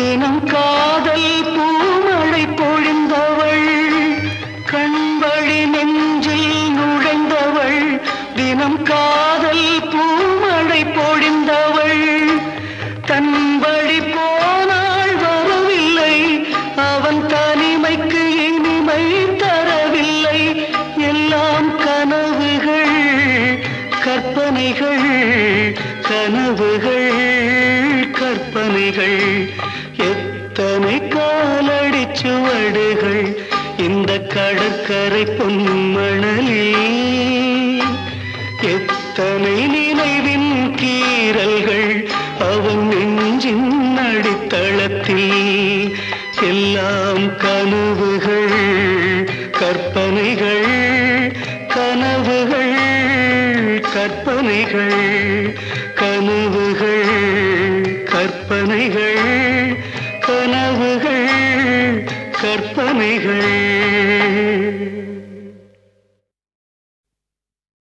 தினம் காதல் பூமழை பொழிந்தவள், கண்வழி நெஞ்சில் நுழைந்தவள். தினம் காதல் பூமழை பொழிந்தவள், தன் வழி போனாள் வரவில்லை. அவன் தனிமைக்கு இனிமை தரவில்லை. எல்லாம் கனவுகள், கற்பனைகள், கனவுகள், கற்பனைகள். எத்தனை காலடி சுவடுகள் இந்த கடற்கரை பொன்மணலில், எத்தனை நினைவின் கீறல்கள் அவன் நெஞ்சின் அடித்தளத்தில். எல்லாம் கனவுகள், கற்பனைகள், கனவுகள், கற்பனைகள், கனவுகள், கற்பனைகள், கனவுகள், கற்பனைகள்.